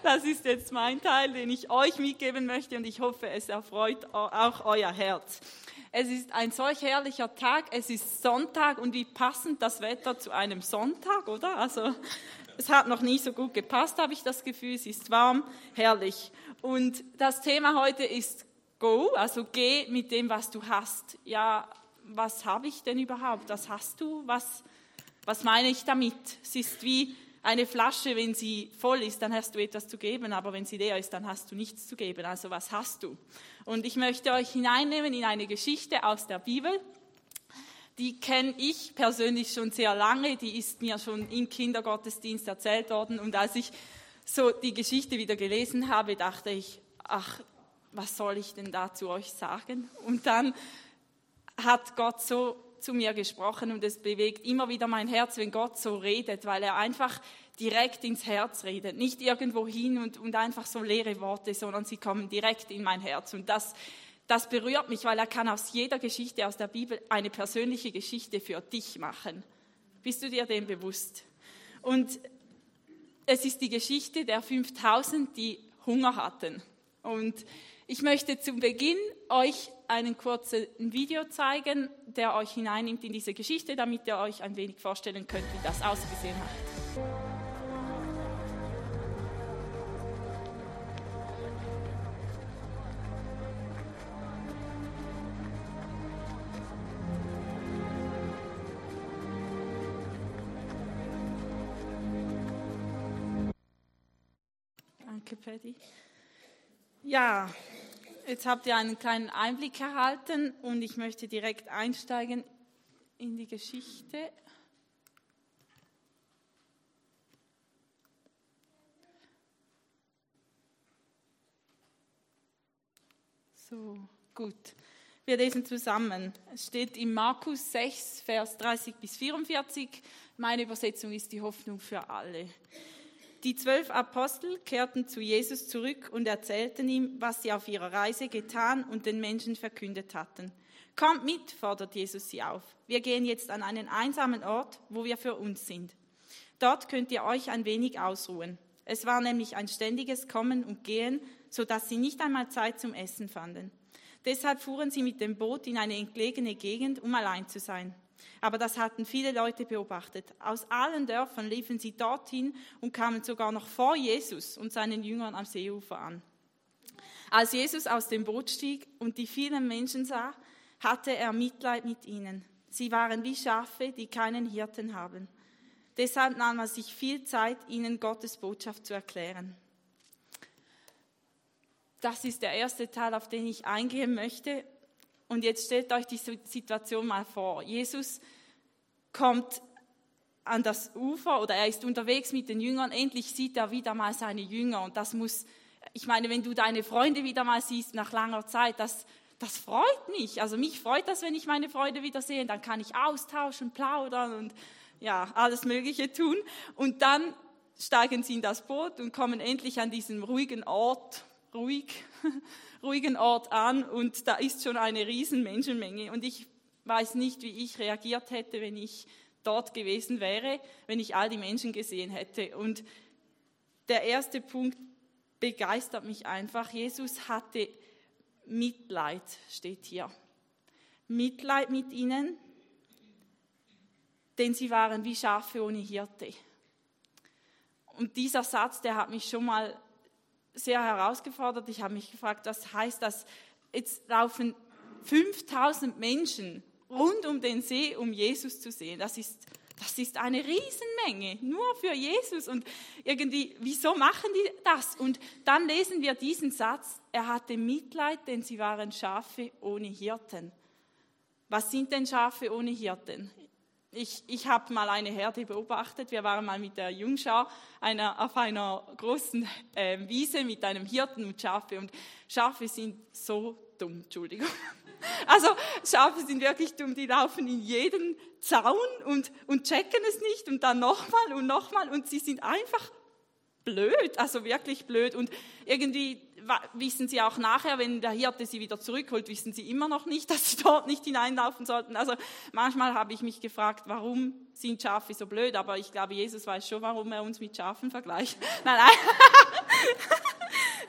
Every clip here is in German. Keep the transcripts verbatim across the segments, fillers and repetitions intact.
Das ist jetzt mein Teil, den ich euch mitgeben möchte und ich hoffe, es erfreut auch euer Herz. Es ist ein solch herrlicher Tag, es ist Sonntag und wie passend das Wetter zu einem Sonntag, oder? Also es hat noch nie so gut gepasst, habe ich das Gefühl, es ist warm, herrlich. Und das Thema heute ist Go, also geh mit dem, was du hast. Ja, was habe ich denn überhaupt? Was hast du? Was, was meine ich damit? Es ist wie eine Flasche, wenn sie voll ist, dann hast du etwas zu geben, aber wenn sie leer ist, dann hast du nichts zu geben. Also was hast du? Und ich möchte euch hineinnehmen in eine Geschichte aus der Bibel. Die kenne ich persönlich schon sehr lange, die ist mir schon im Kindergottesdienst erzählt worden. Und als ich so die Geschichte wieder gelesen habe, dachte ich, ach, was soll ich denn da zu euch sagen? Und dann hat Gott so zu mir gesprochen und es bewegt immer wieder mein Herz, wenn Gott so redet, weil er einfach direkt ins Herz redet. Nicht irgendwo hin und, und einfach so leere Worte, sondern sie kommen direkt in mein Herz. Und das, das berührt mich, weil er kann aus jeder Geschichte aus der Bibel eine persönliche Geschichte für dich machen. Bist du dir dem bewusst? Und es ist die Geschichte der fünftausend, die Hunger hatten. Und ich möchte zum Beginn euch einen kurzen Video zeigen, der euch hineinnimmt in diese Geschichte, damit ihr euch ein wenig vorstellen könnt, wie das ausgesehen hat. Danke, Paddy. Ja, jetzt habt ihr einen kleinen Einblick erhalten und ich möchte direkt einsteigen in die Geschichte. So, gut. Wir lesen zusammen. Es steht in Markus sechs, Vers dreißig bis vierundvierzig. Meine Übersetzung ist die Hoffnung für alle. Die zwölf Apostel kehrten zu Jesus zurück und erzählten ihm, was sie auf ihrer Reise getan und den Menschen verkündet hatten. Kommt mit, fordert Jesus sie auf. Wir gehen jetzt an einen einsamen Ort, wo wir für uns sind. Dort könnt ihr euch ein wenig ausruhen. Es war nämlich ein ständiges Kommen und Gehen, sodass sie nicht einmal Zeit zum Essen fanden. Deshalb fuhren sie mit dem Boot in eine entlegene Gegend, um allein zu sein. Aber das hatten viele Leute beobachtet. Aus allen Dörfern liefen sie dorthin und kamen sogar noch vor Jesus und seinen Jüngern am Seeufer an. Als Jesus aus dem Boot stieg und die vielen Menschen sah, hatte er Mitleid mit ihnen. Sie waren wie Schafe, die keinen Hirten haben. Deshalb nahm er sich viel Zeit, ihnen Gottes Botschaft zu erklären. Das ist der erste Teil, auf den ich eingehen möchte. Und jetzt stellt euch die Situation mal vor. Jesus kommt an das Ufer oder er ist unterwegs mit den Jüngern. Endlich sieht er wieder mal seine Jünger. Und das muss, ich meine, wenn du deine Freunde wieder mal siehst nach langer Zeit, das, das freut mich. Also mich freut das, wenn ich meine Freunde wieder sehe. Dann kann ich austauschen, plaudern und ja, alles Mögliche tun. Und dann steigen sie in das Boot und kommen endlich an diesen ruhigen Ort, ruhig, ruhigen Ort an und da ist schon eine riesen Menschenmenge und ich weiß nicht, wie ich reagiert hätte, wenn ich dort gewesen wäre, wenn ich all die Menschen gesehen hätte. Und der erste Punkt begeistert mich einfach. Jesus hatte Mitleid, steht hier. Mitleid mit ihnen, denn sie waren wie Schafe ohne Hirte. Und dieser Satz, der hat mich schon mal sehr herausgefordert. Ich habe mich gefragt, was heißt das? Jetzt laufen fünftausend Menschen rund um den See, um Jesus zu sehen. Das ist, das ist eine Riesenmenge, nur für Jesus. Und irgendwie, wieso machen die das? Und dann lesen wir diesen Satz, er hatte Mitleid, denn sie waren Schafe ohne Hirten. Was sind denn Schafe ohne Hirten? Ich, ich habe mal eine Herde beobachtet. Wir waren mal mit der Jungschar einer, auf einer großen äh, Wiese mit einem Hirten und Schafe. Und Schafe sind so dumm, Entschuldigung. Also Schafe sind wirklich dumm, die laufen in jeden Zaun und, und checken es nicht und dann nochmal und nochmal. Und sie sind einfach blöd, also wirklich blöd. Und irgendwie wissen sie auch nachher, wenn der Hirte sie wieder zurückholt, wissen sie immer noch nicht, dass sie dort nicht hineinlaufen sollten. Also manchmal habe ich mich gefragt, warum sind Schafe so blöd? Aber ich glaube, Jesus weiß schon, warum er uns mit Schafen vergleicht. Nein, nein.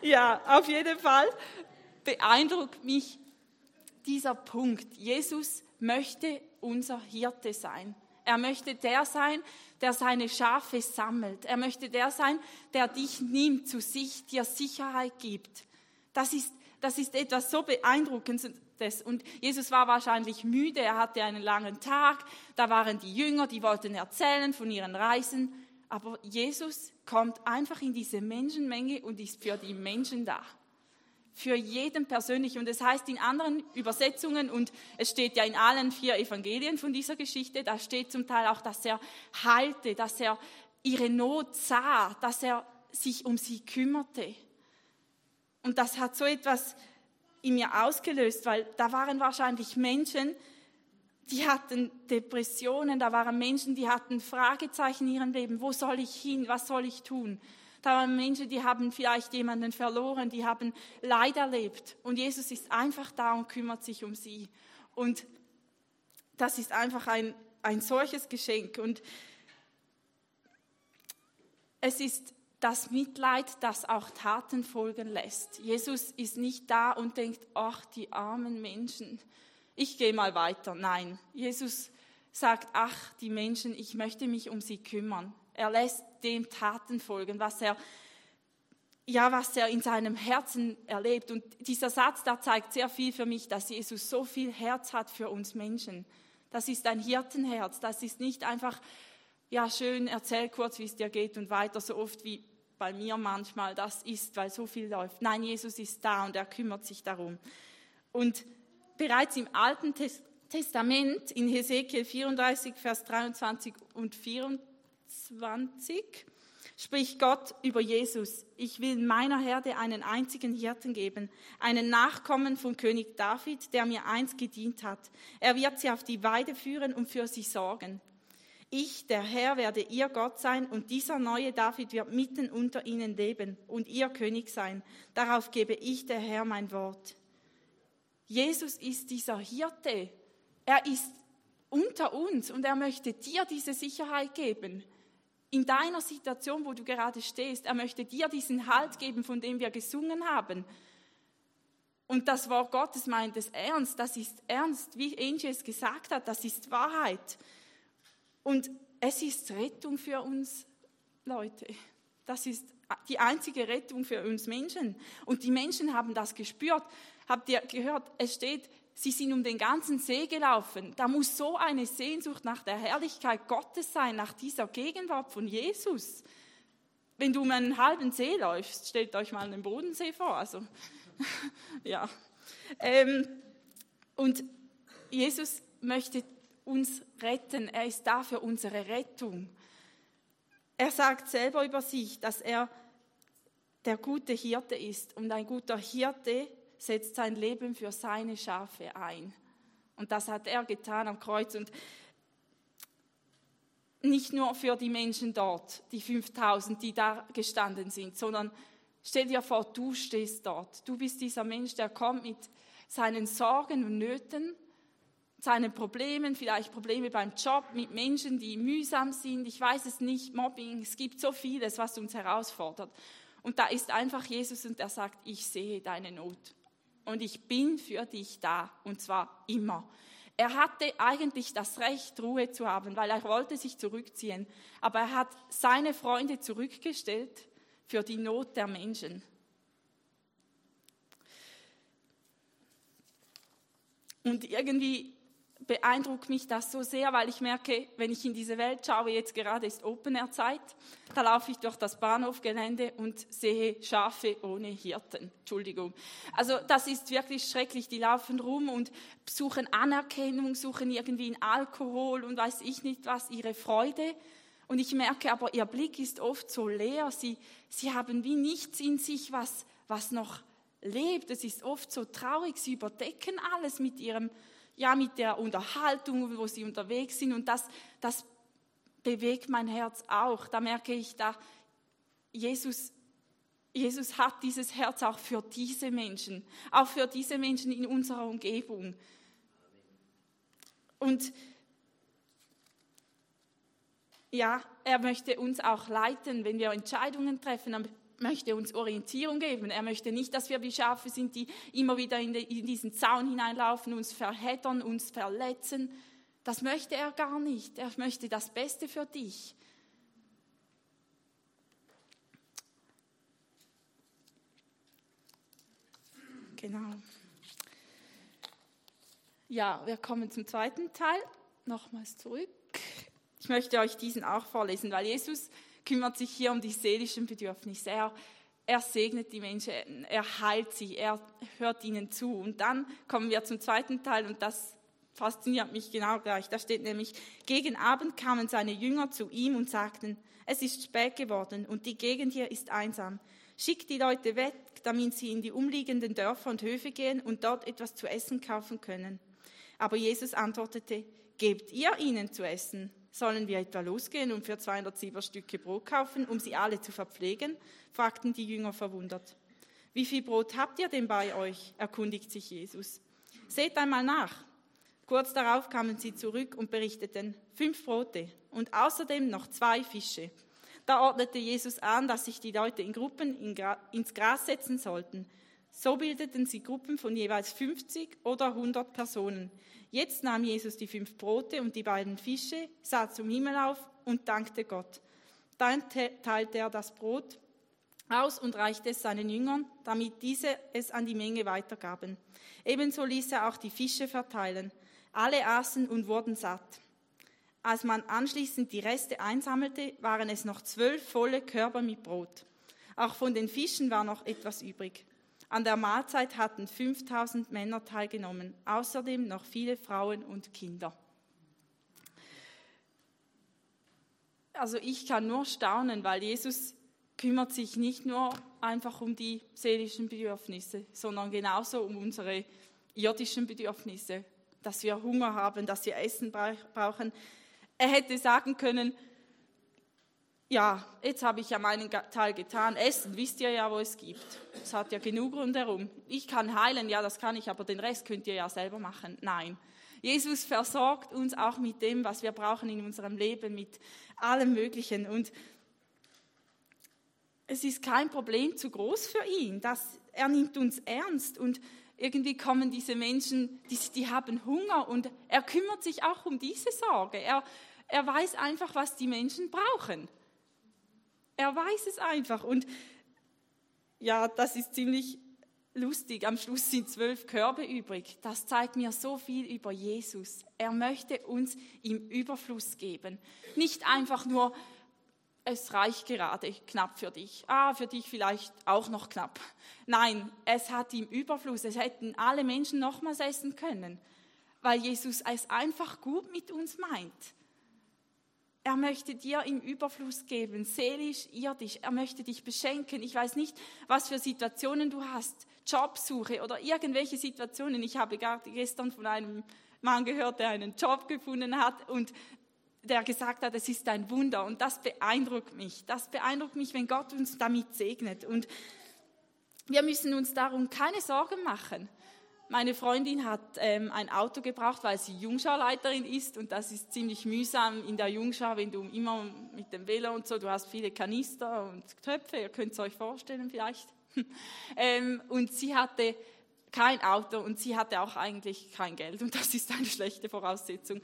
Ja, auf jeden Fall beeindruckt mich dieser Punkt. Jesus möchte unser Hirte sein. Er möchte der sein, der seine Schafe sammelt. Er möchte der sein, der dich nimmt zu sich, dir Sicherheit gibt. Das ist, das ist etwas so Beeindruckendes. Und Jesus war wahrscheinlich müde, er hatte einen langen Tag. Da waren die Jünger, die wollten erzählen von ihren Reisen. Aber Jesus kommt einfach in diese Menschenmenge und ist für die Menschen da. Für jeden persönlich. Und es heißt in anderen Übersetzungen, und es steht ja in allen vier Evangelien von dieser Geschichte, da steht zum Teil auch, dass er heilte, dass er ihre Not sah, dass er sich um sie kümmerte. Und das hat so etwas in mir ausgelöst, weil da waren wahrscheinlich Menschen, die hatten Depressionen, da waren Menschen, die hatten Fragezeichen in ihrem Leben. Wo soll ich hin? Was soll ich tun? Da waren Menschen, die haben vielleicht jemanden verloren, die haben Leid erlebt. Und Jesus ist einfach da und kümmert sich um sie. Und das ist einfach ein, ein solches Geschenk. Und es ist das Mitleid, das auch Taten folgen lässt. Jesus ist nicht da und denkt, ach, die armen Menschen, ich gehe mal weiter. Nein, Jesus sagt, ach, die Menschen, ich möchte mich um sie kümmern. Er lässt dem Taten folgen, was er, ja, was er in seinem Herzen erlebt. Und dieser Satz, da zeigt sehr viel für mich, dass Jesus so viel Herz hat für uns Menschen. Das ist ein Hirtenherz. Das ist nicht einfach, ja, schön, erzähl kurz, wie es dir geht und weiter, so oft wie bei mir manchmal das ist, weil so viel läuft. Nein, Jesus ist da und er kümmert sich darum. Und bereits im Alten Testament, in Hesekiel vierunddreißig, Vers dreiundzwanzig und vierundzwanzig, spricht Gott über Jesus. Ich will meiner Herde einen einzigen Hirten geben, einen Nachkommen von König David, der mir einst gedient hat. Er wird sie auf die Weide führen und für sie sorgen. Ich, der Herr, werde ihr Gott sein und dieser neue David wird mitten unter ihnen leben und ihr König sein. Darauf gebe ich, der Herr, mein Wort. Jesus ist dieser Hirte. Er ist unter uns und er möchte dir diese Sicherheit geben. In deiner Situation, wo du gerade stehst, er möchte dir diesen Halt geben, von dem wir gesungen haben. Und das Wort Gottes meint es ernst, das ist ernst, wie Angie es gesagt hat, das ist Wahrheit. Und es ist Rettung für uns, Leute. Das ist die einzige Rettung für uns Menschen. Und die Menschen haben das gespürt. Habt ihr gehört, es steht, sie sind um den ganzen See gelaufen. Da muss so eine Sehnsucht nach der Herrlichkeit Gottes sein, nach dieser Gegenwart von Jesus. Wenn du um einen halben See läufst, stellt euch mal den Bodensee vor. Also, ja. Ähm, und Jesus möchte uns retten. Er ist da für unsere Rettung. Er sagt selber über sich, dass er der gute Hirte ist. Und ein guter Hirte setzt sein Leben für seine Schafe ein. Und das hat er getan am Kreuz. Und nicht nur für die Menschen dort, die fünftausend, die da gestanden sind, sondern stell dir vor, du stehst dort. Du bist dieser Mensch, der kommt mit seinen Sorgen und Nöten, seinen Problemen, vielleicht Probleme beim Job, mit Menschen, die mühsam sind, ich weiß es nicht, Mobbing, es gibt so vieles, was uns herausfordert. Und da ist einfach Jesus und er sagt, ich sehe deine Not und ich bin für dich da und zwar immer. Er hatte eigentlich das Recht, Ruhe zu haben, weil er wollte sich zurückziehen, aber er hat seine Freunde zurückgestellt für die Not der Menschen. Und irgendwie beeindruckt mich das so sehr, weil ich merke, wenn ich in diese Welt schaue, jetzt gerade ist Open-Air-Zeit, da laufe ich durch das Bahnhofgelände und sehe Schafe ohne Hirten. Entschuldigung. Also das ist wirklich schrecklich. Die laufen rum und suchen Anerkennung, suchen irgendwie in Alkohol und weiß ich nicht was, ihre Freude. Und ich merke aber, ihr Blick ist oft so leer. Sie, sie haben wie nichts in sich, was, was noch lebt. Es ist oft so traurig. Sie überdecken alles mit ihrem ja, mit der Unterhaltung, wo sie unterwegs sind. Und das, das bewegt mein Herz auch. Da merke ich, da Jesus, Jesus hat dieses Herz auch für diese Menschen, auch für diese Menschen in unserer Umgebung. Und ja, er möchte uns auch leiten, wenn wir Entscheidungen treffen, dann möchte uns Orientierung geben. Er möchte nicht, dass wir wie Schafe sind, die immer wieder in, de, in diesen Zaun hineinlaufen, uns verheddern, uns verletzen. Das möchte er gar nicht. Er möchte das Beste für dich. Genau. Ja, wir kommen zum zweiten Teil. Nochmals zurück. Ich möchte euch diesen auch vorlesen, weil Jesus kümmert sich hier um die seelischen Bedürfnisse. Er, er segnet die Menschen, er heilt sie, er hört ihnen zu. Und dann kommen wir zum zweiten Teil und das fasziniert mich genau gleich. Da steht nämlich, gegen Abend kamen seine Jünger zu ihm und sagten, es ist spät geworden und die Gegend hier ist einsam. Schickt die Leute weg, damit sie in die umliegenden Dörfer und Höfe gehen und dort etwas zu essen kaufen können. Aber Jesus antwortete, gebt ihr ihnen zu essen? Sollen wir etwa losgehen und für zweihundert Silberstücke Brot kaufen, um sie alle zu verpflegen? Fragten die Jünger verwundert. Wie viel Brot habt ihr denn bei euch? Erkundigt sich Jesus. Seht einmal nach. Kurz darauf kamen sie zurück und berichteten, fünf Brote und außerdem noch zwei Fische. Da ordnete Jesus an, dass sich die Leute in Gruppen ins Gras setzen sollten. So bildeten sie Gruppen von jeweils fünfzig oder hundert Personen. Jetzt nahm Jesus die fünf Brote und die beiden Fische, sah zum Himmel auf und dankte Gott. Dann teilte er das Brot aus und reichte es seinen Jüngern, damit diese es an die Menge weitergaben. Ebenso ließ er auch die Fische verteilen. Alle aßen und wurden satt. Als man anschließend die Reste einsammelte, waren es noch zwölf volle Körbe mit Brot. Auch von den Fischen war noch etwas übrig. An der Mahlzeit hatten fünftausend Männer teilgenommen, außerdem noch viele Frauen und Kinder. Also ich kann nur staunen, weil Jesus kümmert sich nicht nur einfach um die seelischen Bedürfnisse, sondern genauso um unsere irdischen Bedürfnisse, dass wir Hunger haben, dass wir Essen brauchen. Er hätte sagen können, ja, jetzt habe ich ja meinen Teil getan. Essen, wisst ihr ja, wo es gibt. Es hat ja genug rundherum. Ich kann heilen, ja, das kann ich, aber den Rest könnt ihr ja selber machen. Nein, Jesus versorgt uns auch mit dem, was wir brauchen in unserem Leben, mit allem Möglichen. Und es ist kein Problem zu groß für ihn. Das, er nimmt uns ernst und irgendwie kommen diese Menschen, die, die haben Hunger und er kümmert sich auch um diese Sorge. Er, er weiß einfach, was die Menschen brauchen. Er weiß es einfach und ja, das ist ziemlich lustig. Am Schluss sind zwölf Körbe übrig. Das zeigt mir so viel über Jesus. Er möchte uns im Überfluss geben. Nicht einfach nur, es reicht gerade knapp für dich. Ah, für dich vielleicht auch noch knapp. Nein, es hat im Überfluss. Es hätten alle Menschen nochmals essen können, weil Jesus es einfach gut mit uns meint. Er möchte dir im Überfluss geben, seelisch, irdisch. Er möchte dich beschenken. Ich weiß nicht, was für Situationen du hast, Jobsuche oder irgendwelche Situationen. Ich habe gerade gestern von einem Mann gehört, der einen Job gefunden hat und der gesagt hat, es ist ein Wunder. Und das beeindruckt mich. Das beeindruckt mich, wenn Gott uns damit segnet. Und wir müssen uns darum keine Sorgen machen. Meine Freundin hat ähm, ein Auto gebraucht, weil sie Jungscharleiterin ist und das ist ziemlich mühsam in der Jungschar, wenn du immer mit dem Velo und so, du hast viele Kanister und Töpfe, ihr könnt es euch vorstellen vielleicht. ähm, und sie hatte kein Auto und sie hatte auch eigentlich kein Geld und das ist eine schlechte Voraussetzung.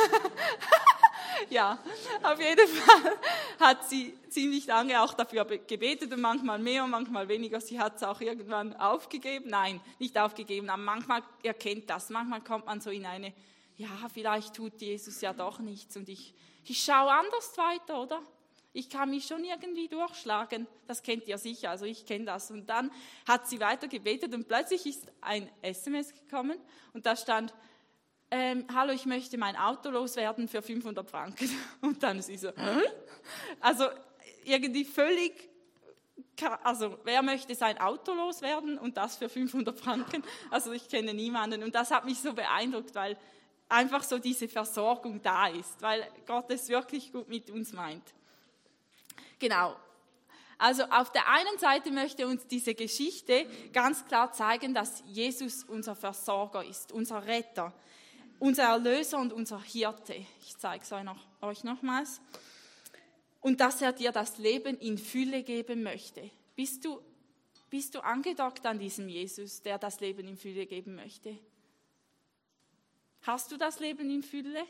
Ja, auf jeden Fall hat sie ziemlich lange auch dafür gebetet und manchmal mehr und manchmal weniger. Sie hat es auch irgendwann aufgegeben. Nein, nicht aufgegeben, aber manchmal erkennt das. Manchmal kommt man so in eine, ja, vielleicht tut Jesus ja doch nichts und ich, ich schaue anders weiter, oder? Ich kann mich schon irgendwie durchschlagen. Das kennt ihr sicher, also ich kenne das. Und dann hat sie weiter gebetet und plötzlich ist ein S M S gekommen und da stand, Ähm, hallo, ich möchte mein Auto loswerden für fünfhundert Franken. Und dann ist sie so, Hä? Also irgendwie völlig, also wer möchte sein Auto loswerden und das für fünfhundert Franken? Also ich kenne niemanden und das hat mich so beeindruckt, weil einfach so diese Versorgung da ist, weil Gott es wirklich gut mit uns meint. Genau. Also auf der einen Seite möchte uns diese Geschichte ganz klar zeigen, dass Jesus unser Versorger ist, unser Retter, unser Erlöser und unser Hirte. Ich zeige es euch, noch, euch nochmals. Und dass er dir das Leben in Fülle geben möchte. Bist du, bist du angedockt an diesem Jesus, der das Leben in Fülle geben möchte? Hast du das Leben in Fülle?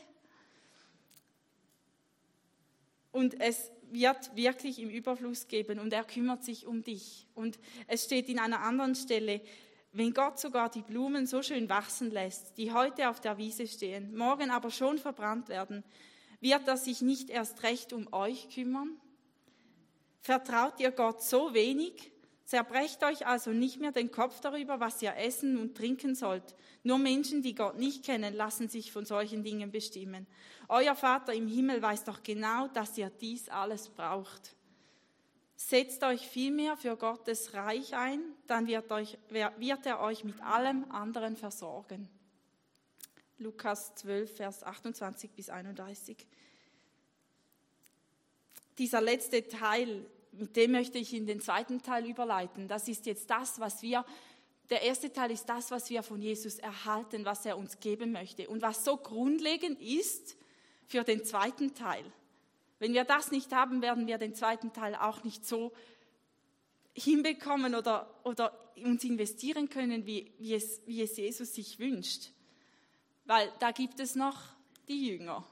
Und es wird wirklich im Überfluss geben und er kümmert sich um dich. Und es steht in einer anderen Stelle, wenn Gott sogar die Blumen so schön wachsen lässt, die heute auf der Wiese stehen, morgen aber schon verbrannt werden, wird er sich nicht erst recht um euch kümmern? Vertraut ihr Gott so wenig? Zerbrecht euch also nicht mehr den Kopf darüber, was ihr essen und trinken sollt. Nur Menschen, die Gott nicht kennen, lassen sich von solchen Dingen bestimmen. Euer Vater im Himmel weiß doch genau, dass ihr dies alles braucht. Setzt euch vielmehr für Gottes Reich ein, dann wird, euch, wird er euch mit allem anderen versorgen. Lukas zwölf, Vers achtundzwanzig bis einunddreißig. Dieser letzte Teil, mit dem möchte ich in den zweiten Teil überleiten. Das ist jetzt das, was wir, der erste Teil ist das, was wir von Jesus erhalten, was er uns geben möchte und was so grundlegend ist für den zweiten Teil. Wenn wir das nicht haben, werden wir den zweiten Teil auch nicht so hinbekommen oder, oder uns investieren können, wie, wie, es, wie es Jesus sich wünscht. Weil da gibt es noch die Jünger.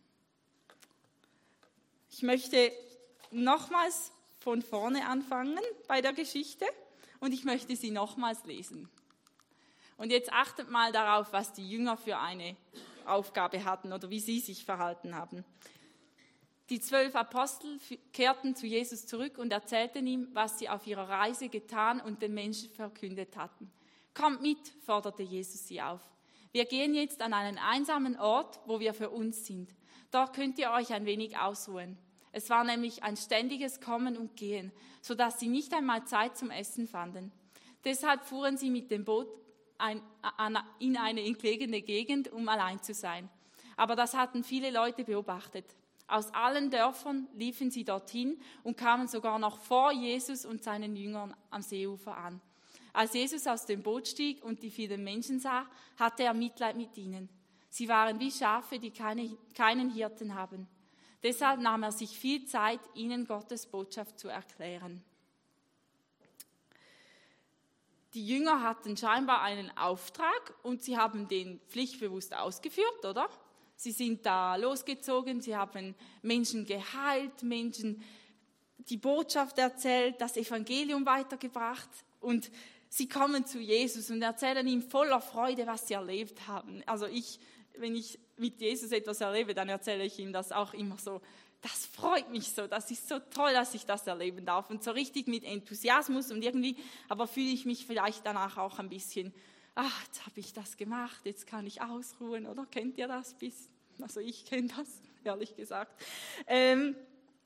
Ich möchte nochmals von vorne anfangen bei der Geschichte und ich möchte sie nochmals lesen. Und jetzt achtet mal darauf, was die Jünger für eine Aufgabe hatten oder wie sie sich verhalten haben. Die zwölf Apostel kehrten zu Jesus zurück und erzählten ihm, was sie auf ihrer Reise getan und den Menschen verkündet hatten. Kommt mit, forderte Jesus sie auf. Wir gehen jetzt an einen einsamen Ort, wo wir für uns sind. Dort könnt ihr euch ein wenig ausruhen. Es war nämlich ein ständiges Kommen und Gehen, sodass sie nicht einmal Zeit zum Essen fanden. Deshalb fuhren sie mit dem Boot ein, an, in eine entlegene Gegend, um allein zu sein. Aber das hatten viele Leute beobachtet. Aus allen Dörfern liefen sie dorthin und kamen sogar noch vor Jesus und seinen Jüngern am Seeufer an. Als Jesus aus dem Boot stieg und die vielen Menschen sah, hatte er Mitleid mit ihnen. Sie waren wie Schafe, die keine, keinen Hirten haben. Deshalb nahm er sich viel Zeit, ihnen Gottes Botschaft zu erklären. Die Jünger hatten scheinbar einen Auftrag und sie haben den pflichtbewusst ausgeführt, oder? Sie sind da losgezogen, sie haben Menschen geheilt, Menschen die Botschaft erzählt, das Evangelium weitergebracht und sie kommen zu Jesus und erzählen ihm voller Freude, was sie erlebt haben. Also ich, wenn ich mit Jesus etwas erlebe, dann erzähle ich ihm das auch immer so. Das freut mich so, das ist so toll, dass ich das erleben darf und so richtig mit Enthusiasmus und irgendwie, aber fühle ich mich vielleicht danach auch ein bisschen, ach, jetzt habe ich das gemacht, jetzt kann ich ausruhen, oder? Kennt ihr das? Also ich kenne das, ehrlich gesagt. Ähm,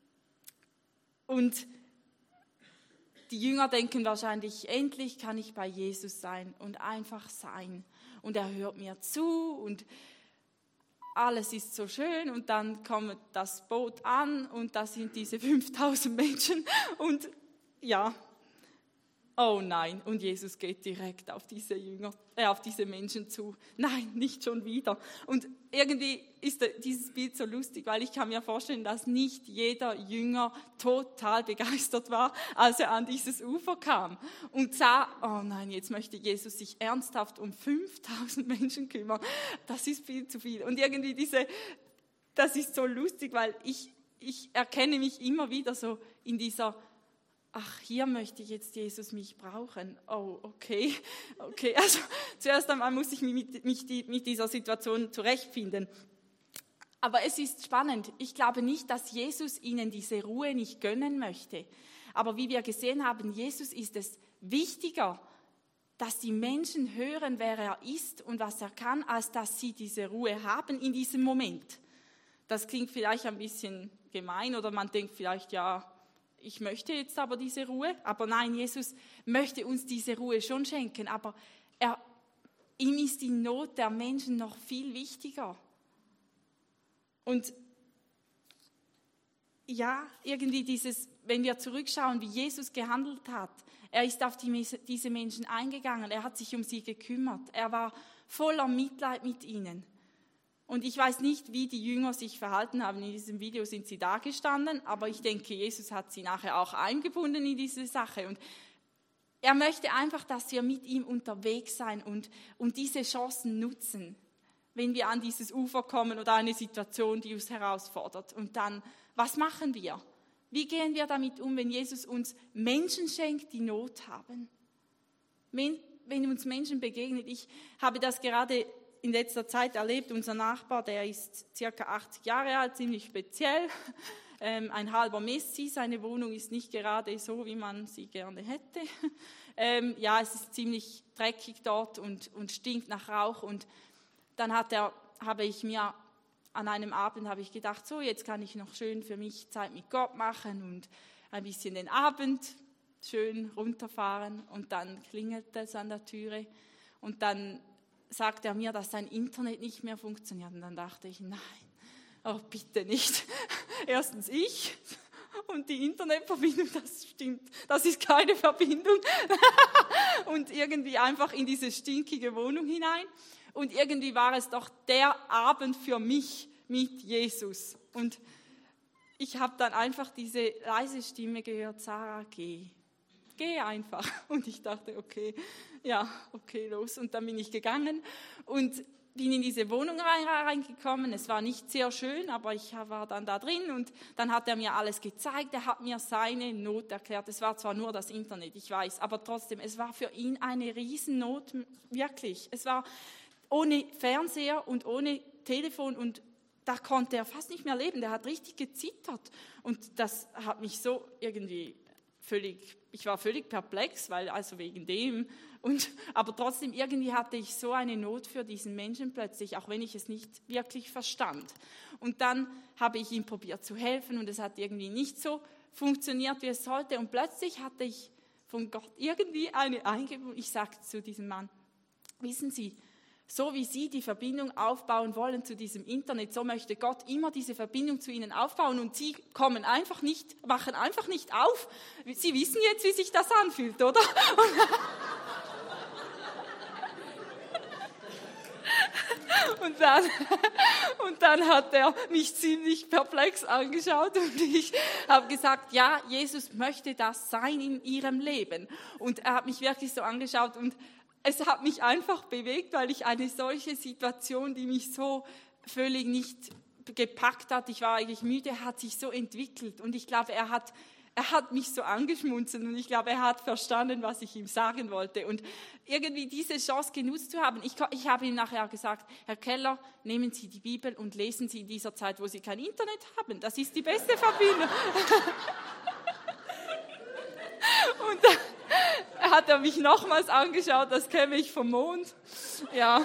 und die Jünger denken wahrscheinlich, endlich kann ich bei Jesus sein und einfach sein. Und er hört mir zu und alles ist so schön und dann kommt das Boot an und da sind diese fünftausend Menschen und ja, oh nein, und Jesus geht direkt auf diese Jünger, äh, auf diese Menschen zu. Nein, nicht schon wieder. Und irgendwie ist dieses Bild so lustig, weil ich kann mir vorstellen, dass nicht jeder Jünger total begeistert war, als er an dieses Ufer kam und sah, oh nein, jetzt möchte Jesus sich ernsthaft um fünftausend Menschen kümmern. Das ist viel zu viel. Und irgendwie diese, das ist so lustig, weil ich, ich erkenne mich immer wieder so in dieser, ach, hier möchte jetzt Jesus mich brauchen. Oh, okay, okay. Also zuerst einmal muss ich mich mit, mich mit dieser Situation zurechtfinden. Aber es ist spannend. Ich glaube nicht, dass Jesus ihnen diese Ruhe nicht gönnen möchte. Aber wie wir gesehen haben, Jesus ist es wichtiger, dass die Menschen hören, wer er ist und was er kann, als dass sie diese Ruhe haben in diesem Moment. Das klingt vielleicht ein bisschen gemein oder man denkt vielleicht, ja, ich möchte jetzt aber diese Ruhe, aber nein, Jesus möchte uns diese Ruhe schon schenken, aber er, ihm ist die Not der Menschen noch viel wichtiger. Und ja, irgendwie dieses, wenn wir zurückschauen, wie Jesus gehandelt hat, er ist auf die, diese Menschen eingegangen, er hat sich um sie gekümmert, er war voller Mitleid mit ihnen. Und ich weiß nicht, wie die Jünger sich verhalten haben. In diesem Video sind sie da gestanden, aber ich denke, Jesus hat sie nachher auch eingebunden in diese Sache. Und er möchte einfach, dass wir mit ihm unterwegs sein und, und diese Chancen nutzen, wenn wir an dieses Ufer kommen oder eine Situation, die uns herausfordert. Und dann, was machen wir? Wie gehen wir damit um, wenn Jesus uns Menschen schenkt, die Not haben? Wenn, wenn uns Menschen begegnet, ich habe das gerade in letzter Zeit erlebt, unser Nachbar, der ist circa achtzig Jahre alt, ziemlich speziell, ähm, ein halber Messi, seine Wohnung ist nicht gerade so, wie man sie gerne hätte. Ähm, ja, es ist ziemlich dreckig dort und, und stinkt nach Rauch. Und dann hat er, habe ich mir an einem Abend habe ich gedacht, so jetzt kann ich noch schön für mich Zeit mit Gott machen und ein bisschen den Abend schön runterfahren. Und dann klingelt es an der Türe und dann sagt er mir, dass sein Internet nicht mehr funktioniert. Und dann dachte ich, nein, oh, bitte nicht. Erstens ich und die Internetverbindung, das stimmt, das ist keine Verbindung. Und irgendwie einfach in diese stinkige Wohnung hinein. Und irgendwie war es doch der Abend für mich mit Jesus. Und ich habe dann einfach diese leise Stimme gehört, Sarah, geh. Geh einfach. Und ich dachte, okay, ja, okay, los. Und dann bin ich gegangen und bin in diese Wohnung reingekommen. Es war nicht sehr schön, aber ich war dann da drin und dann hat er mir alles gezeigt. Er hat mir seine Not erklärt. Es war zwar nur das Internet, ich weiß, aber trotzdem, es war für ihn eine Riesennot, wirklich. Es war ohne Fernseher und ohne Telefon und da konnte er fast nicht mehr leben. Der hat richtig gezittert und das hat mich so irgendwie völlig, ich war völlig perplex, weil also wegen dem und aber trotzdem irgendwie hatte ich so eine Not für diesen Menschen plötzlich, auch wenn ich es nicht wirklich verstand. Und dann habe ich ihm probiert zu helfen und es hat irgendwie nicht so funktioniert, wie es sollte und plötzlich hatte ich von Gott irgendwie eine Eingebung. Ich sagte zu diesem Mann, wissen Sie, so wie Sie die Verbindung aufbauen wollen zu diesem Internet, so möchte Gott immer diese Verbindung zu Ihnen aufbauen und Sie kommen einfach nicht, wachen einfach nicht auf. Sie wissen jetzt, wie sich das anfühlt, oder? Und dann, und dann hat er mich ziemlich perplex angeschaut und ich habe gesagt, ja, Jesus möchte das sein in Ihrem Leben. Und er hat mich wirklich so angeschaut und es hat mich einfach bewegt, weil ich eine solche Situation, die mich so völlig nicht gepackt hat, ich war eigentlich müde, hat sich so entwickelt. Und ich glaube, er hat, er hat mich so angeschmunzelt und ich glaube, er hat verstanden, was ich ihm sagen wollte. Und irgendwie diese Chance genutzt zu haben, ich, ich habe ihm nachher gesagt, Herr Keller, nehmen Sie die Bibel und lesen Sie in dieser Zeit, wo Sie kein Internet haben. Das ist die beste Verbindung. Und dann hat er mich nochmals angeschaut, das käme ich vom Mond. Ja.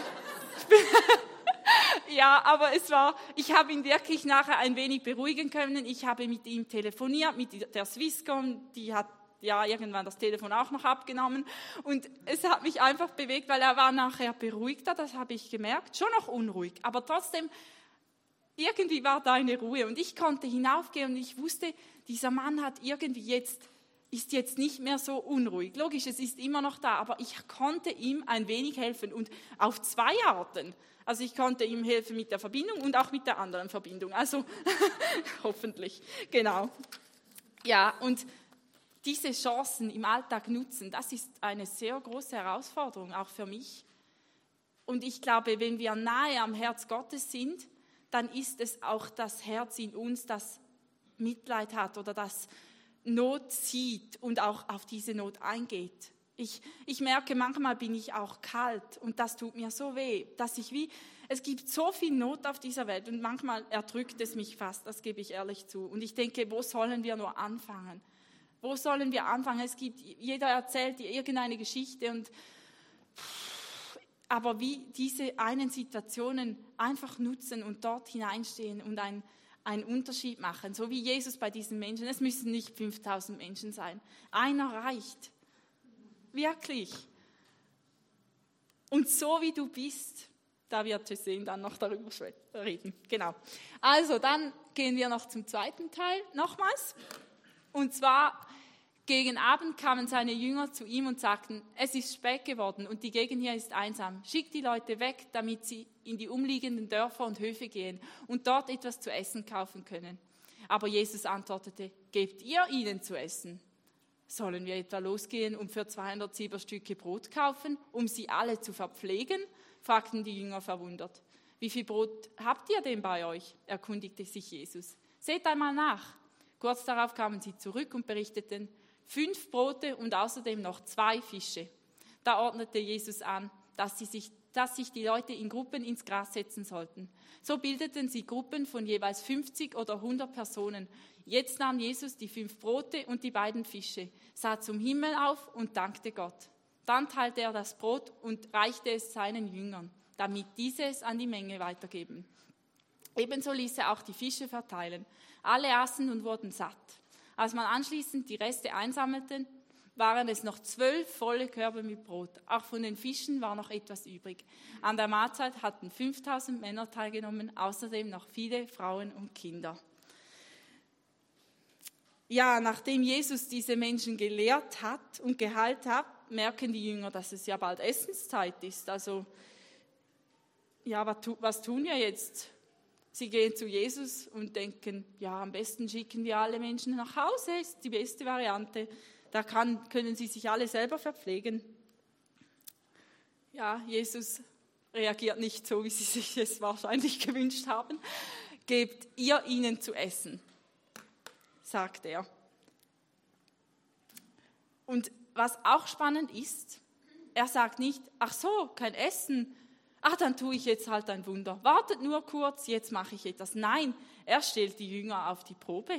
Ja, aber es war, ich habe ihn wirklich nachher ein wenig beruhigen können. Ich habe mit ihm telefoniert, mit der Swisscom, die hat ja irgendwann das Telefon auch noch abgenommen. Und es hat mich einfach bewegt, weil er war nachher beruhigter, das habe ich gemerkt, schon noch unruhig, aber trotzdem, irgendwie war da eine Ruhe. Und ich konnte hinaufgehen und ich wusste, dieser Mann hat irgendwie jetzt ist jetzt nicht mehr so unruhig. Logisch, es ist immer noch da, aber ich konnte ihm ein wenig helfen und auf zwei Arten. Also ich konnte ihm helfen mit der Verbindung und auch mit der anderen Verbindung. Also hoffentlich, genau. Ja, und diese Chancen im Alltag nutzen, das ist eine sehr große Herausforderung, auch für mich. Und ich glaube, wenn wir nahe am Herz Gottes sind, dann ist es auch das Herz in uns, das Mitleid hat oder das Not sieht und auch auf diese Not eingeht. Ich, ich merke, manchmal bin ich auch kalt und das tut mir so weh, dass ich wie, es gibt so viel Not auf dieser Welt und manchmal erdrückt es mich fast, das gebe ich ehrlich zu. Und ich denke, wo sollen wir nur anfangen? Wo sollen wir anfangen? Es gibt, jeder erzählt dir irgendeine Geschichte und aber wie diese einen Situationen einfach nutzen und dort hineinstehen und ein einen Unterschied machen, so wie Jesus bei diesen Menschen. Es müssen nicht fünftausend Menschen sein. Einer reicht. Wirklich. Und so wie du bist, da wird Hussein dann noch darüber reden. Genau. Also, dann gehen wir noch zum zweiten Teil nochmals. Und zwar Gegen Abend kamen seine Jünger zu ihm und sagten, es ist spät geworden und die Gegend hier ist einsam. Schickt die Leute weg, damit sie in die umliegenden Dörfer und Höfe gehen und dort etwas zu essen kaufen können. Aber Jesus antwortete, gebt ihr ihnen zu essen. Sollen wir etwa losgehen und für zweihundert Silberstücke Brot kaufen, um sie alle zu verpflegen? Fragten die Jünger verwundert. Wie viel Brot habt ihr denn bei euch? Erkundigte sich Jesus. Seht einmal nach. Kurz darauf kamen sie zurück und berichteten, fünf Brote und außerdem noch zwei Fische. Da ordnete Jesus an, dass, sie sich, dass sich die Leute in Gruppen ins Gras setzen sollten. So bildeten sie Gruppen von jeweils fünfzig oder hundert Personen. Jetzt nahm Jesus die fünf Brote und die beiden Fische, sah zum Himmel auf und dankte Gott. Dann teilte er das Brot und reichte es seinen Jüngern, damit diese es an die Menge weitergeben. Ebenso ließ er auch die Fische verteilen. Alle aßen und wurden satt. Als man anschließend die Reste einsammelte, waren es noch zwölf volle Körbe mit Brot. Auch von den Fischen war noch etwas übrig. An der Mahlzeit hatten fünftausend Männer teilgenommen, außerdem noch viele Frauen und Kinder. Ja, nachdem Jesus diese Menschen gelehrt hat und geheilt hat, merken die Jünger, dass es ja bald Essenszeit ist. Also, ja, was tun wir jetzt? Sie gehen zu Jesus und denken, ja, am besten schicken wir alle Menschen nach Hause, ist die beste Variante. Da kann, können sie sich alle selber verpflegen. Ja, Jesus reagiert nicht so, wie sie sich es wahrscheinlich gewünscht haben. Gebt ihr ihnen zu essen, sagt er. Und was auch spannend ist, er sagt nicht, ach so, kein Essen, ach, dann tue ich jetzt halt ein Wunder. Wartet nur kurz, jetzt mache ich etwas. Nein, er stellt die Jünger auf die Probe.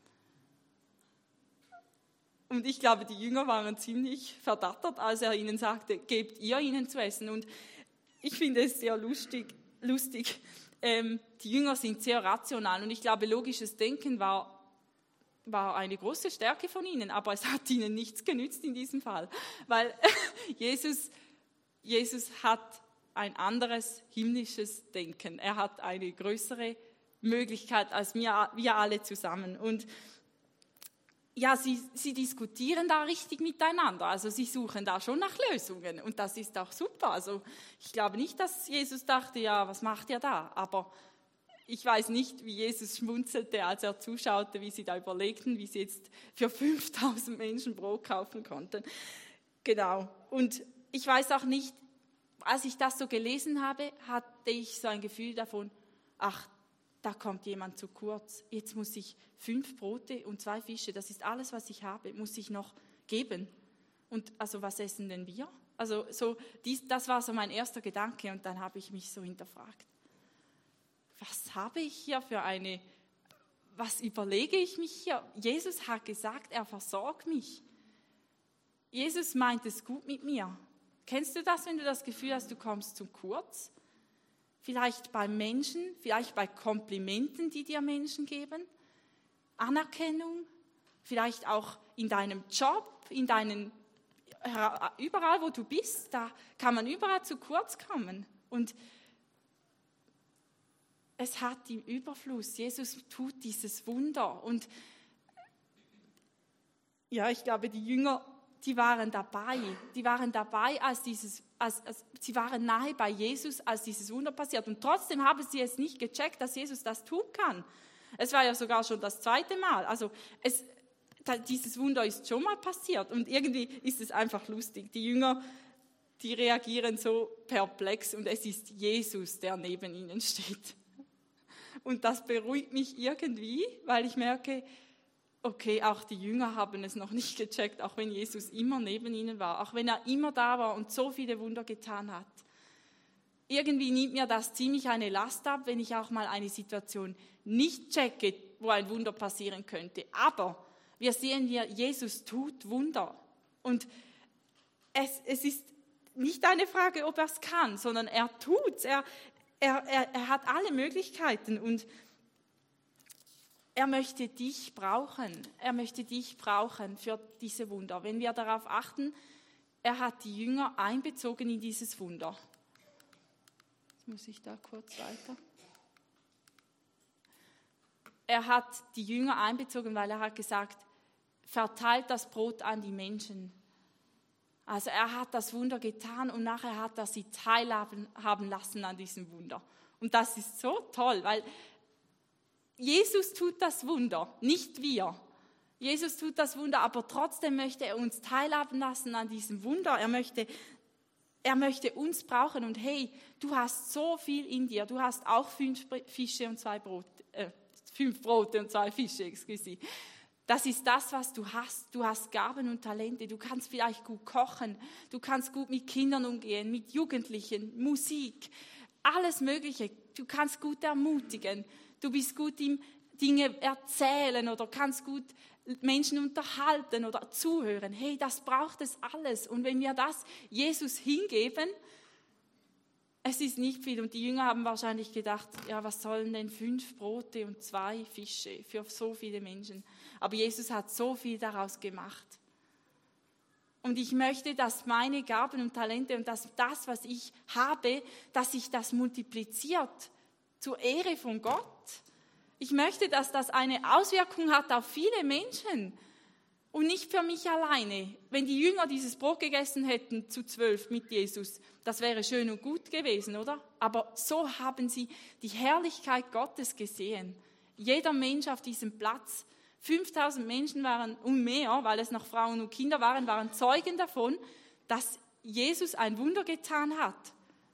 Und ich glaube, die Jünger waren ziemlich verdattert, als er ihnen sagte, gebt ihr ihnen zu essen. Und ich finde es sehr lustig. lustig. Ähm, die Jünger sind sehr rational und ich glaube, logisches Denken war, war eine große Stärke von ihnen, aber es hat ihnen nichts genützt in diesem Fall, weil Jesus, Jesus hat ein anderes himmlisches Denken. Er hat eine größere Möglichkeit als wir, wir alle zusammen. Und ja, sie, sie diskutieren da richtig miteinander. Also sie suchen da schon nach Lösungen. Und das ist auch super. Also ich glaube nicht, dass Jesus dachte, ja, was macht ihr da? Aber ich weiß nicht, wie Jesus schmunzelte, als er zuschaute, wie sie da überlegten, wie sie jetzt für fünftausend Menschen Brot kaufen konnten. Genau. Und ich weiß auch nicht, als ich das so gelesen habe, hatte ich so ein Gefühl davon, ach, da kommt jemand zu kurz. Jetzt muss ich fünf Brote und zwei Fische, das ist alles, was ich habe, muss ich noch geben. Und also was essen denn wir? Also so, dies, das war so mein erster Gedanke und dann habe ich mich so hinterfragt. Was habe ich hier für eine, was überlege ich mich hier? Jesus hat gesagt, er versorgt mich. Jesus meint es gut mit mir. Kennst du das, wenn du das Gefühl hast, du kommst zu kurz? Vielleicht bei Menschen, vielleicht bei Komplimenten, die dir Menschen geben, Anerkennung, vielleicht auch in deinem Job, in deinen, überall wo du bist, da kann man überall zu kurz kommen. Und es hat im Überfluss, Jesus tut dieses Wunder. Und ja, ich glaube, die Jünger, die waren dabei, die waren dabei, als dieses, als, als, sie waren nahe bei Jesus, als dieses Wunder passiert. Und trotzdem haben sie es nicht gecheckt, dass Jesus das tun kann. Es war ja sogar schon das zweite Mal. Also es, dieses Wunder ist schon mal passiert. Und irgendwie ist es einfach lustig. Die Jünger, die reagieren so perplex und es ist Jesus, der neben ihnen steht. Und das beruhigt mich irgendwie, weil ich merke, okay, auch die Jünger haben es noch nicht gecheckt, auch wenn Jesus immer neben ihnen war, auch wenn er immer da war und so viele Wunder getan hat. Irgendwie nimmt mir das ziemlich eine Last ab, wenn ich auch mal eine Situation nicht checke, wo ein Wunder passieren könnte. Aber wir sehen hier, Jesus tut Wunder. Und es, es ist nicht eine Frage, ob er es kann, sondern er tut es. Er, er, er, er hat alle Möglichkeiten und er möchte dich brauchen. Er möchte dich brauchen für diese Wunder. Wenn wir darauf achten, er hat die Jünger einbezogen in dieses Wunder. Jetzt muss ich da kurz weiter. Er hat die Jünger einbezogen, weil er hat gesagt, verteilt das Brot an die Menschen. Also er hat das Wunder getan und nachher hat er sie teilhaben haben lassen an diesem Wunder. Und das ist so toll, weil Jesus tut das Wunder, nicht wir. Jesus tut das Wunder, aber trotzdem möchte er uns teilhaben lassen an diesem Wunder. Er möchte, er möchte uns brauchen und hey, du hast so viel in dir. Du hast auch fünf Fische und zwei Brote, äh, fünf Brote und zwei Fische, excuse. Das ist das, was du hast. Du hast Gaben und Talente. Du kannst vielleicht gut kochen. Du kannst gut mit Kindern umgehen, mit Jugendlichen, Musik, alles Mögliche. Du kannst gut ermutigen. Du bist gut im Dinge erzählen oder kannst gut Menschen unterhalten oder zuhören. Hey, das braucht es alles. Und wenn wir das Jesus hingeben, es ist nicht viel. Und die Jünger haben wahrscheinlich gedacht, ja, was sollen denn fünf Brote und zwei Fische für so viele Menschen? Aber Jesus hat so viel daraus gemacht. Und ich möchte, dass meine Gaben und Talente und dass das, was ich habe, dass sich das multipliziert zur Ehre von Gott. Ich möchte, dass das eine Auswirkung hat auf viele Menschen und nicht für mich alleine. Wenn die Jünger dieses Brot gegessen hätten zu zwölf mit Jesus, das wäre schön und gut gewesen, oder? Aber so haben sie die Herrlichkeit Gottes gesehen. Jeder Mensch auf diesem Platz, fünftausend Menschen waren und mehr, weil es noch Frauen und Kinder waren, waren Zeugen davon, dass Jesus ein Wunder getan hat.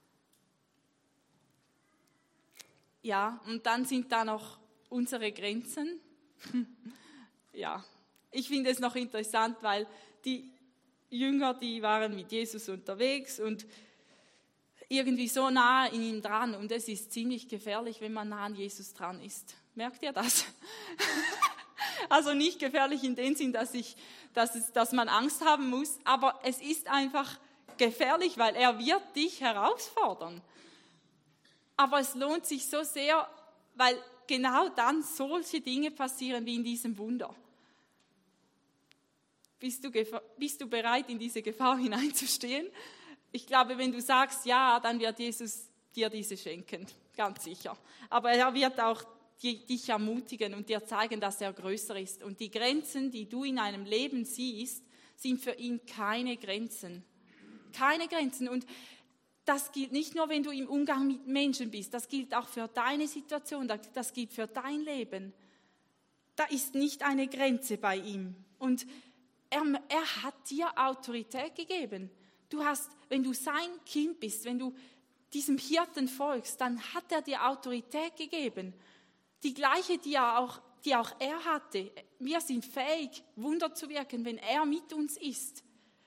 Ja, und dann sind da noch unsere Grenzen. Ja, ich finde es noch interessant, weil die Jünger, die waren mit Jesus unterwegs und irgendwie so nah in ihm dran. Und es ist ziemlich gefährlich, wenn man nah an Jesus dran ist. Merkt ihr das? Also nicht gefährlich in dem Sinn, dass, ich, dass, es, dass man Angst haben muss, aber es ist einfach gefährlich, weil er wird dich herausfordern. Aber es lohnt sich so sehr, weil genau dann solche Dinge passieren wie in diesem Wunder. Bist du, bist du bereit, in diese Gefahr hineinzustehen? Ich glaube, wenn du sagst, ja, dann wird Jesus dir diese schenken, ganz sicher. Aber er wird auch dich ermutigen und dir zeigen, dass er größer ist. Und die Grenzen, die du in einem Leben siehst, sind für ihn keine Grenzen. Keine Grenzen. Und das gilt nicht nur, wenn du im Umgang mit Menschen bist, das gilt auch für deine Situation, das gilt für dein Leben. Da ist nicht eine Grenze bei ihm. Und er, er hat dir Autorität gegeben. Du hast, wenn du sein Kind bist, wenn du diesem Hirten folgst, dann hat er dir Autorität gegeben. Die gleiche, die, er auch, die auch er hatte. Wir sind fähig, Wunder zu wirken, wenn er mit uns ist.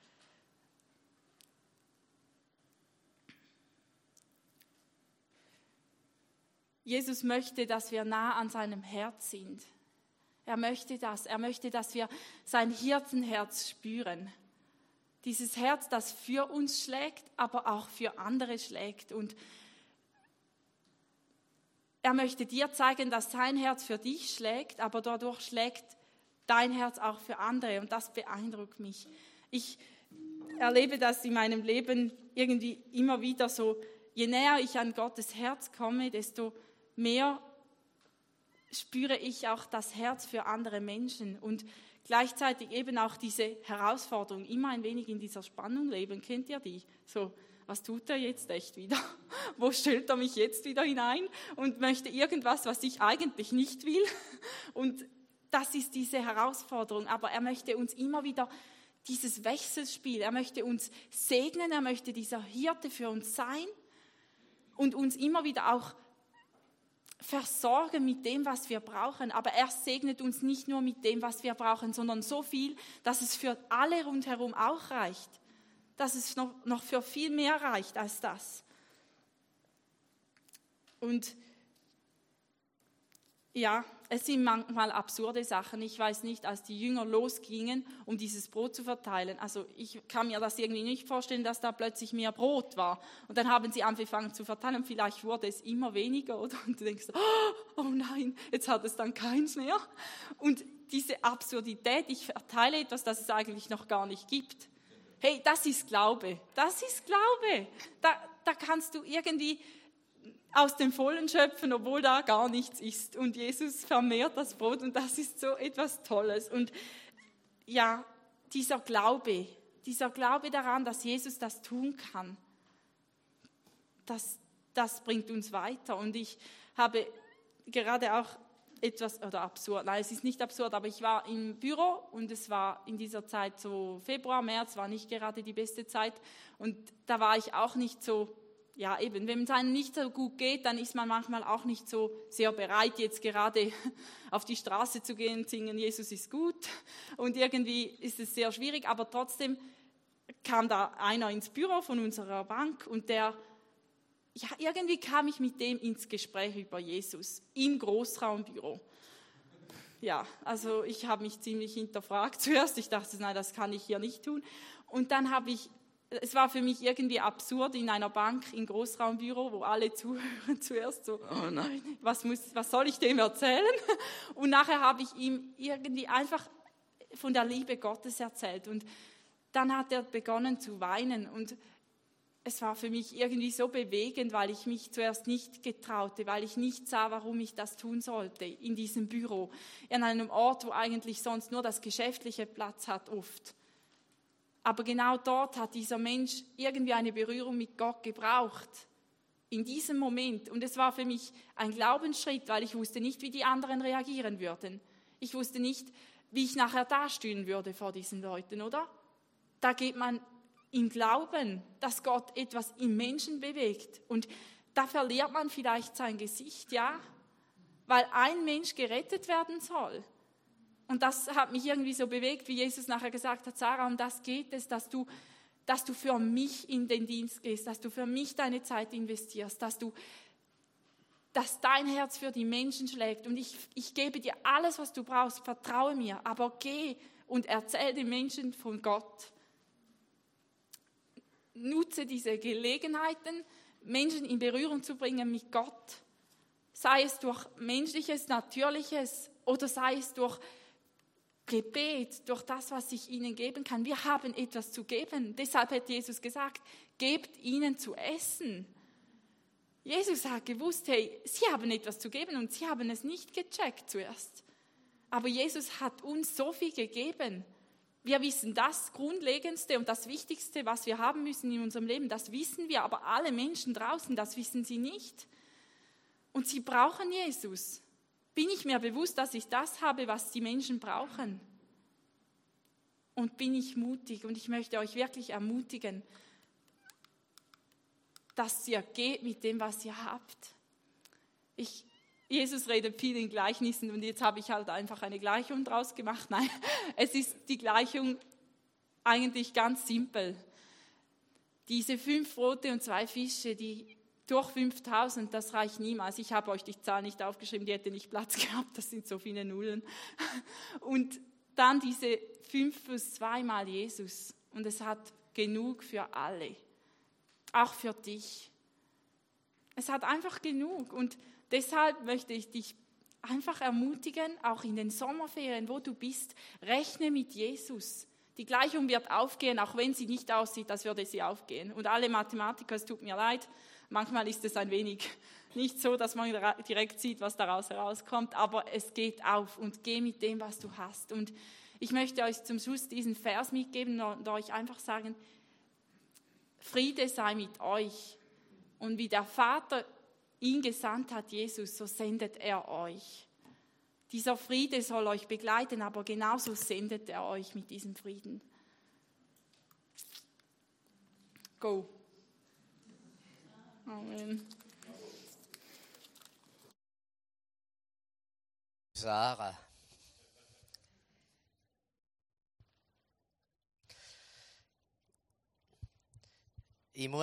Jesus möchte, dass wir nah an seinem Herz sind. Er möchte das. Er möchte, dass wir sein Hirtenherz spüren. Dieses Herz, das für uns schlägt, aber auch für andere schlägt. Und er möchte dir zeigen, dass sein Herz für dich schlägt, aber dadurch schlägt dein Herz auch für andere. Und das beeindruckt mich. Ich erlebe das in meinem Leben irgendwie immer wieder so. Je näher ich an Gottes Herz komme, desto mehr spüre ich auch das Herz für andere Menschen und gleichzeitig eben auch diese Herausforderung, immer ein wenig in dieser Spannung leben. Kennt ihr die? So, was tut er jetzt echt wieder? Wo stellt er mich jetzt wieder hinein und möchte irgendwas, was ich eigentlich nicht will? Und das ist diese Herausforderung, aber er möchte uns immer wieder dieses Wechselspiel, er möchte uns segnen, er möchte dieser Hirte für uns sein und uns immer wieder auch versorgen mit dem, was wir brauchen. Aber er segnet uns nicht nur mit dem, was wir brauchen, sondern so viel, dass es für alle rundherum auch reicht. Dass es noch, noch für viel mehr reicht als das. Und ja, es sind manchmal absurde Sachen. Ich weiß nicht, als die Jünger losgingen, um dieses Brot zu verteilen. Also ich kann mir das irgendwie nicht vorstellen, dass da plötzlich mehr Brot war. Und dann haben sie angefangen zu verteilen und vielleicht wurde es immer weniger, oder? Und du denkst, oh nein, jetzt hat es dann keins mehr. Und diese Absurdität, ich verteile etwas, das es eigentlich noch gar nicht gibt. Hey, das ist Glaube. Das ist Glaube. Da, da kannst du irgendwie aus dem Vollen schöpfen, obwohl da gar nichts ist. Und Jesus vermehrt das Brot und das ist so etwas Tolles. Und ja, dieser Glaube, dieser Glaube daran, dass Jesus das tun kann, das, das bringt uns weiter. Und ich habe gerade auch etwas, oder absurd, nein, es ist nicht absurd, aber ich war im Büro und es war in dieser Zeit so Februar, März, war nicht gerade die beste Zeit und da war ich auch nicht so, ja eben, wenn es einem nicht so gut geht, dann ist man manchmal auch nicht so sehr bereit, jetzt gerade auf die Straße zu gehen und singen, Jesus ist gut und irgendwie ist es sehr schwierig, aber trotzdem kam da einer ins Büro von unserer Bank und der Ja, irgendwie kam ich mit dem ins Gespräch über Jesus im Großraumbüro. Ja, also ich habe mich ziemlich hinterfragt zuerst. Ich dachte, nein, das kann ich hier nicht tun. Und dann habe ich, es war für mich irgendwie absurd in einer Bank im Großraumbüro, wo alle zuhören zuerst so, oh nein, was, muss, was soll ich dem erzählen? Und nachher habe ich ihm irgendwie einfach von der Liebe Gottes erzählt. Und dann hat er begonnen zu weinen und es war für mich irgendwie so bewegend, weil ich mich zuerst nicht getraute, weil ich nicht sah, warum ich das tun sollte in diesem Büro, an einem Ort, wo eigentlich sonst nur das Geschäftliche Platz hat oft. Aber genau dort hat dieser Mensch irgendwie eine Berührung mit Gott gebraucht, in diesem Moment. Und es war für mich ein Glaubensschritt, weil ich wusste nicht, wie die anderen reagieren würden. Ich wusste nicht, wie ich nachher dastehen würde vor diesen Leuten, oder? Da geht man im Glauben, dass Gott etwas im Menschen bewegt. Und da verliert man vielleicht sein Gesicht, ja, weil ein Mensch gerettet werden soll. Und das hat mich irgendwie so bewegt, wie Jesus nachher gesagt hat, Sarah, um das geht es, dass du, dass du für mich in den Dienst gehst, dass du für mich deine Zeit investierst, dass du, dass dein Herz für die Menschen schlägt. Und ich, ich gebe dir alles, was du brauchst, vertraue mir, aber geh und erzähl den Menschen von Gott. Nutze diese Gelegenheiten, Menschen in Berührung zu bringen mit Gott, sei es durch menschliches, natürliches oder sei es durch Gebet, durch das, was ich ihnen geben kann. Wir haben etwas zu geben. Deshalb hat Jesus gesagt, gebt ihnen zu essen. Jesus hat gewusst, hey, sie haben etwas zu geben und sie haben es nicht gecheckt zuerst. Aber Jesus hat uns so viel gegeben. Wir wissen das Grundlegendste und das Wichtigste, was wir haben müssen in unserem Leben, das wissen wir, aber alle Menschen draußen, das wissen sie nicht. Und sie brauchen Jesus. Bin ich mir bewusst, dass ich das habe, was die Menschen brauchen? Und bin ich mutig? Und ich möchte euch wirklich ermutigen, dass ihr geht mit dem, was ihr habt. Ich Jesus redet viel in Gleichnissen und jetzt habe ich halt einfach eine Gleichung draus gemacht. Nein, es ist die Gleichung eigentlich ganz simpel. Diese fünf Brote und zwei Fische, die durch fünftausend, das reicht niemals. Ich habe euch die Zahl nicht aufgeschrieben, die hätte nicht Platz gehabt, das sind so viele Nullen. Und dann diese fünf plus zweimal Jesus und es hat genug für alle, auch für dich. Es hat einfach genug und deshalb möchte ich dich einfach ermutigen, auch in den Sommerferien, wo du bist, rechne mit Jesus. Die Gleichung wird aufgehen, auch wenn sie nicht aussieht, als würde sie aufgehen. Und alle Mathematiker, es tut mir leid, manchmal ist es ein wenig nicht so, dass man direkt sieht, was daraus herauskommt, aber es geht auf und geh mit dem, was du hast. Und ich möchte euch zum Schluss diesen Vers mitgeben und euch einfach sagen, Friede sei mit euch. Und wie der Vater ihn gesandt hat, Jesus, so sendet er euch. Dieser Friede soll euch begleiten, aber genauso sendet er euch mit diesem Frieden. Go. Amen. Sarah. Ich muss